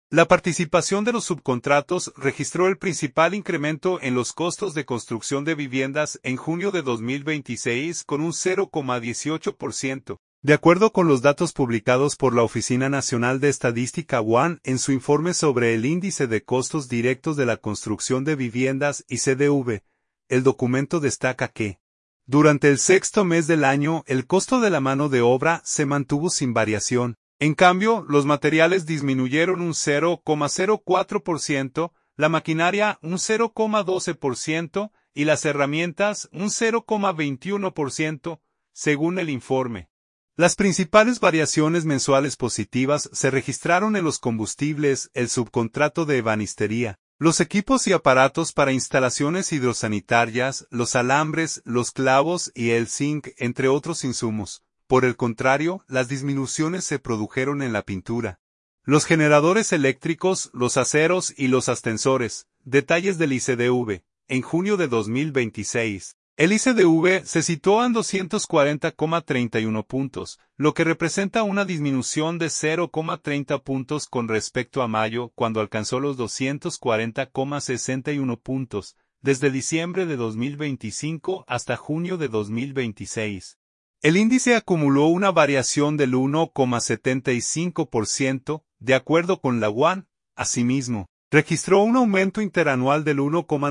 La participación de los subcontratos registró el principal incremento en los costos de construcción de viviendas en junio de 2026 con un 0,18%. De acuerdo con los datos publicados por la Oficina Nacional de Estadística UAN en su informe sobre el índice de costos directos de la construcción de viviendas y CDV, el documento destaca que, durante el sexto mes del año, el costo de la mano de obra se mantuvo sin variación. En cambio, los materiales disminuyeron un 0,04%, la maquinaria un 0,12% y las herramientas un 0,21%, según el informe. Las principales variaciones mensuales positivas se registraron en los combustibles, el subcontrato de ebanistería, los equipos y aparatos para instalaciones hidrosanitarias, los alambres, los clavos y el zinc, entre otros insumos. Por el contrario, las disminuciones se produjeron en la pintura, los generadores eléctricos, los aceros y los ascensores. Detalles del ICDV. En junio de 2026, el ICDV se situó en 240,31 puntos, lo que representa una disminución de 0,30 puntos con respecto a mayo, cuando alcanzó los 240,61 puntos, desde diciembre de 2025 hasta junio de 2026. El índice acumuló una variación del 1,75%, de acuerdo con la UAN. Asimismo, registró un aumento interanual del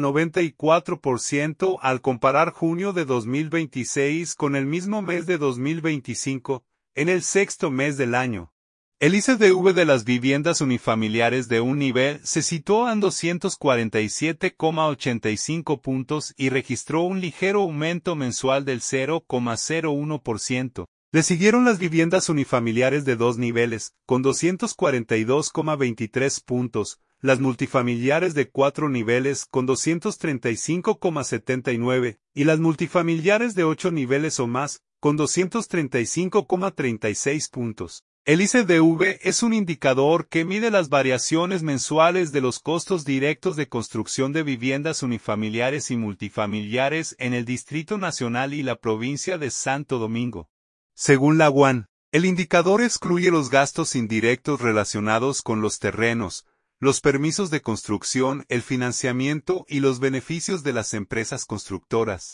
1,94% al comparar junio de 2026 con el mismo mes de 2025, en el sexto mes del año. El ICDV de las viviendas unifamiliares de un nivel se situó en 247,85 puntos y registró un ligero aumento mensual del 0,01%. Le siguieron las viviendas unifamiliares de dos niveles, con 242,23 puntos, las multifamiliares de cuatro niveles con 235,79, y las multifamiliares de ocho niveles o más, con 235,36 puntos. El ICDV es un indicador que mide las variaciones mensuales de los costos directos de construcción de viviendas unifamiliares y multifamiliares en el Distrito Nacional y la provincia de Santo Domingo. Según la UAN, el indicador excluye los gastos indirectos relacionados con los terrenos, los permisos de construcción, el financiamiento y los beneficios de las empresas constructoras.